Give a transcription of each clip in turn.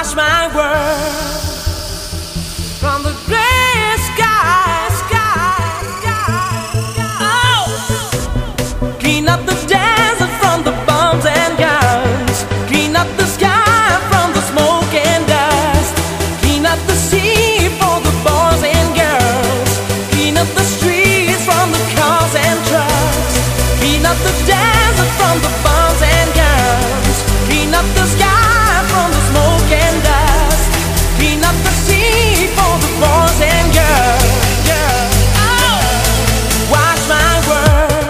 Wash my world from the gray sky, oh, clean up the desert from the bombs and guns, clean up the sky from the smoke and dust, clean up the sea for the boys and girls, clean up the streets from the cars and trucks, clean up the desert from the bombs and guns, clean up the sky from the smoke and dust, clean up the sea for the boys and girls. Oh, wash my world.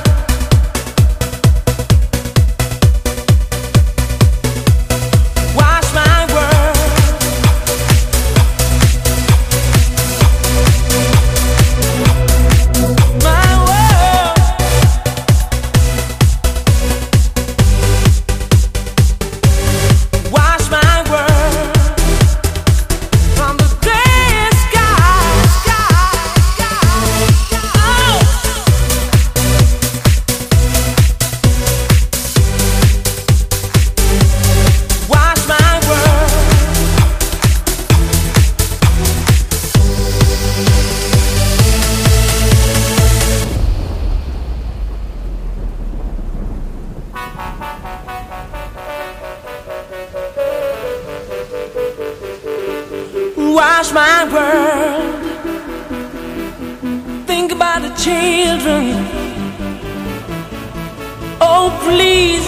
Wash my world. My world. Wash my world from the gray sky, oh. Wash my world. Wash my world. Think about the children. Oh, please,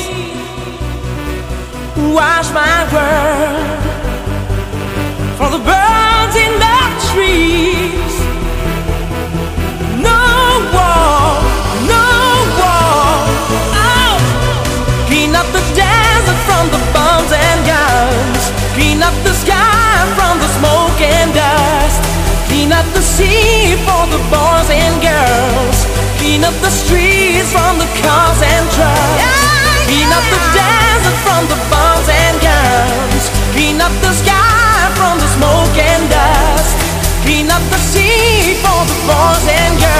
wash my world. For the birds in the trees. No war, no war. Oh, clean up the desert from the bombs and guns, clean up the sky from the smoke and dust, clean up the sea for the boys and girls, clean up the streets from the cars and trucks, clean up the desert from the bombs and guns, clean up the sky from the smoke and dust, clean up the sea for the boys and girls.